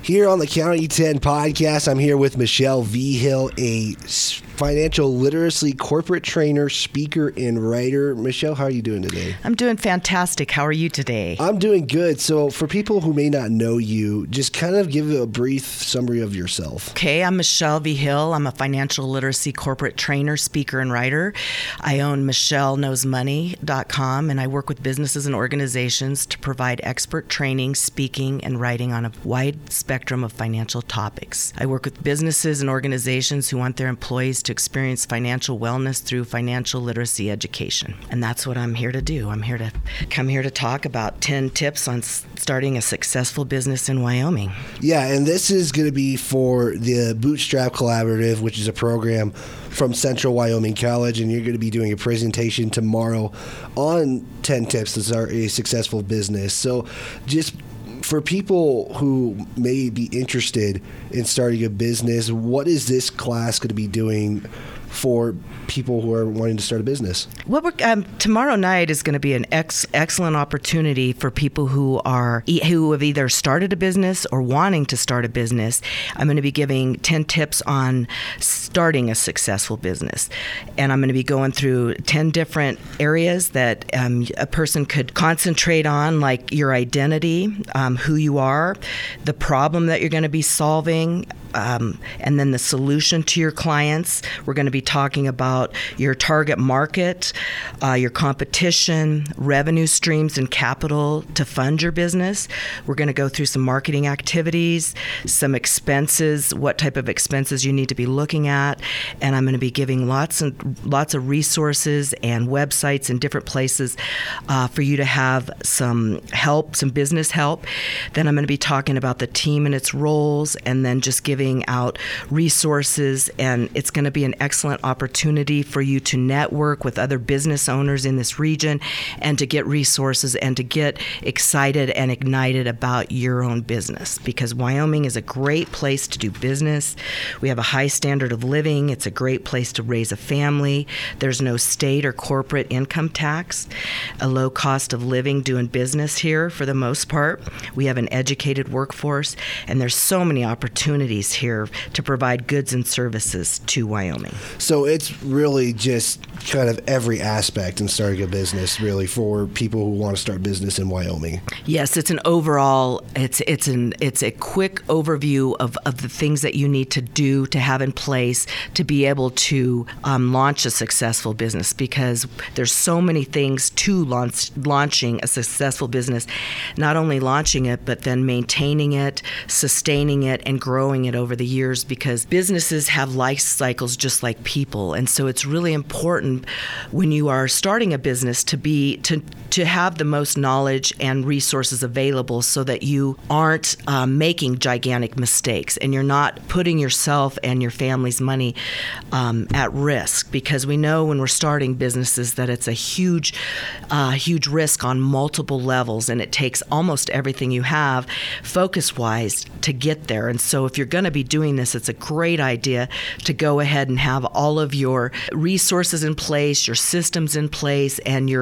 Here on the County 10 podcast, I'm here with Michelle Vigil, a financial literacy corporate trainer, speaker, and writer. Michelle, how are you doing today? I'm doing fantastic. How are you today? I'm doing good. So for people who may not know you, just kind of give a brief summary of yourself. Okay, I'm Michelle Vigil. I'm a financial literacy corporate trainer, speaker, and writer. I own michelleknowsmoney.com, and I work with businesses and organizations to provide expert training, speaking, and writing on a wide spectrum of financial topics. I work with businesses and organizations who want their employees to experience financial wellness through financial literacy education. And that's what I'm here to do. I'm here to come here to talk about 10 tips on starting a successful business in Wyoming. Yeah, and this is going to be for the Bootstrap Collaborative, which is a program from Central Wyoming College, and you're going to be doing a presentation tomorrow on 10 tips to start a successful business. So just for people who may be interested in starting a business, what is this class going to be doing for people who are wanting to start a business? Well, tomorrow night is going to be an excellent opportunity for people who have either started a business or wanting to start a business. I'm going to be giving 10 tips on starting a successful business. And I'm going to be going through 10 different areas that a person could concentrate on, like your identity, who you are, the problem that you're going to be solving, and then the solution to your clients. We're going to be talking about your target market, your competition, revenue streams, and capital to fund your business. We're going to go through some marketing activities, some expenses, what type of expenses you need to be looking at, and I'm going to be giving lots of resources and websites and different places for you to have some help, some business help. Then I'm going to be talking about the team and its roles, and then just giving out resources, and it's going to be an excellent opportunity for you to network with other business owners in this region and to get resources and to get excited and ignited about your own business, because Wyoming is a great place to do business. We have a high standard of living. It's a great place to raise a family. There's no state or corporate income tax, a low cost of living doing business here for the most part. We have an educated workforce, and there's so many opportunities here to provide goods and services to Wyoming. So it's really just kind of every aspect in starting a business, really, for people who want to start business in Wyoming. Yes, it's an overall, it's a quick overview of the things that you need to do to have in place to be able to launch a successful business, because there's so many things to launching a successful business, not only launching it, but then maintaining it, sustaining it, and growing it over the years, because businesses have life cycles just like people. And so it's really important when you are starting a business to have the most knowledge and resources available so that you aren't making gigantic mistakes and you're not putting yourself and your family's money at risk, because we know when we're starting businesses that it's a huge risk on multiple levels, and it takes almost everything you have focus-wise to get there. And so if you're going to be doing this, it's a great idea to go ahead and have all of your resources in place, your systems in place, and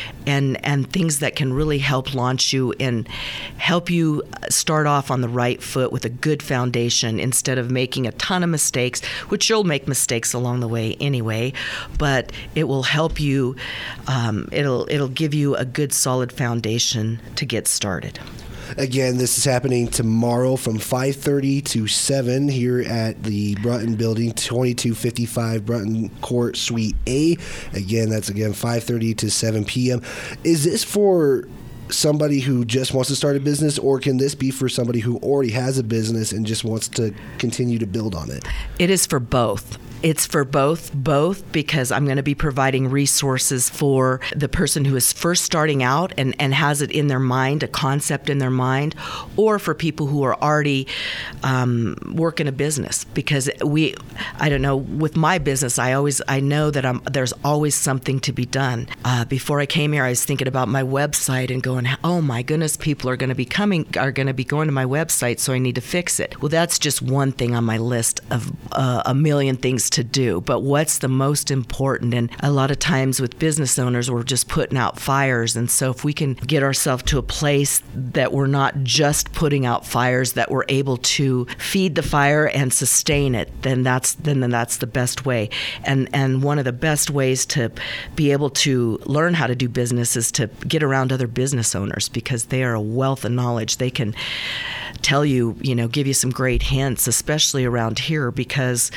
things that can really help launch you and help you start off on the right foot with a good foundation, instead of making a ton of mistakes, which you'll make mistakes along the way anyway, but it will help you, it'll give you a good solid foundation to get started. Again, this is happening tomorrow from 5:30 to 7 here at the Brunton Building, 2255 Brunton Court, Suite A. Again, that's 5:30 to 7 p.m. Is this for somebody who just wants to start a business, or can this be for somebody who already has a business and just wants to continue to build on it? It is for both. It's for both, because I'm going to be providing resources for the person who is first starting out and has it in their mind, a concept in their mind, or for people who are already working a business. Because with my business, I know that there's always something to be done. Before I came here, I was thinking about my website and going, oh my goodness, people are going to be going to my website, so I need to fix it. Well, that's just one thing on my list of a million things to do, but what's the most important? And a lot of times with business owners, we're just putting out fires. And so if we can get ourselves to a place that we're not just putting out fires, that we're able to feed the fire and sustain it, then that's the best way. And one of the best ways to be able to learn how to do business is to get around other business owners, because they are a wealth of knowledge. They can tell you, give you some great hints, especially around here, because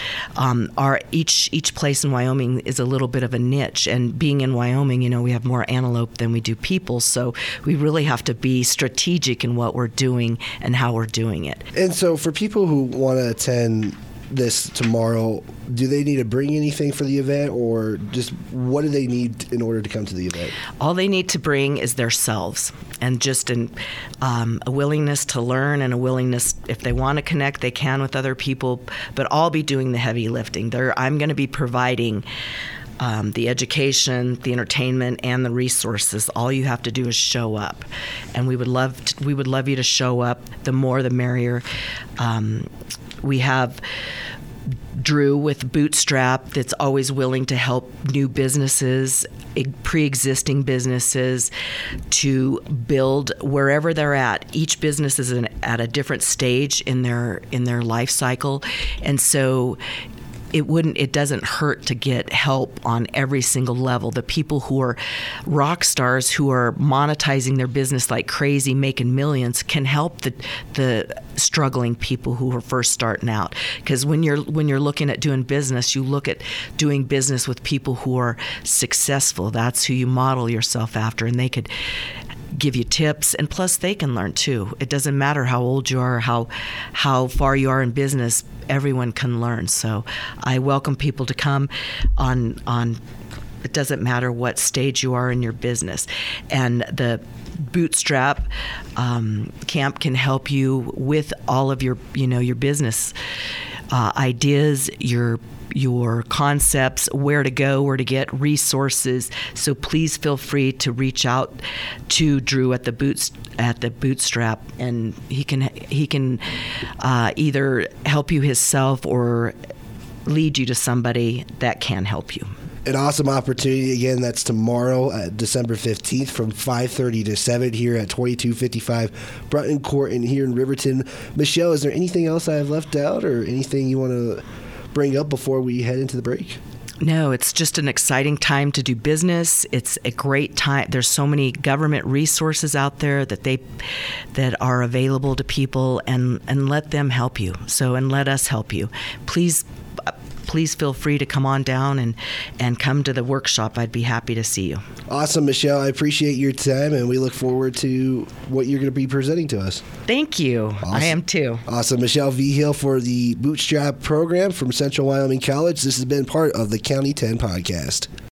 each place in Wyoming is a little bit of a niche. And being in Wyoming, we have more antelope than we do people, so we really have to be strategic in what we're doing and how we're doing it. And so for people who want to attend this tomorrow, do they need to bring anything for the event, or just what do they need in order to come to the event? All they need to bring is themselves, and just a willingness to learn, and a willingness, if they want to connect, they can with other people, but I'll be doing the heavy lifting. I'm going to be providing the education, the entertainment, and the resources. All you have to do is show up, and we would love you to show up. The more, the merrier. We have Drew with Bootstrap that's always willing to help new businesses, pre-existing businesses, to build wherever they're at. Each business is at a different stage in their life cycle, and so it doesn't hurt to get help on every single level. The people who are rock stars, who are monetizing their business like crazy, making millions, can help the struggling people who are first starting out. Because when you're looking at doing business, you look at doing business with people who are successful. That's who you model yourself after, and they could give you tips, and plus they can learn too. It doesn't matter how old you are, how far you are in business, everyone can learn. So I welcome people to come on it doesn't matter what stage you are in your business. And the Bootstrap camp can help you with all of your business ideas, your concepts, where to go, where to get resources. So please feel free to reach out to Drew at the Bootstrap, and he can either help you himself or lead you to somebody that can help you. An awesome opportunity. Again, that's tomorrow, December 15th, from 5:30 to 7 here at 2255 Brunton Court and here in Riverton. Michelle, is there anything else I've left out, or anything you want to bring up before we head into the break? No, it's just an exciting time to do business. It's a great time. There's so many government resources out there that are available to people, and let them help you. And let us help you. Please feel free to come on down and come to the workshop. I'd be happy to see you. Awesome, Michelle. I appreciate your time, and we look forward to what you're going to be presenting to us. Thank you. Awesome. I am too. Awesome. Michelle Vigil for the Bootstrap program from Central Wyoming College. This has been part of the County 10 podcast.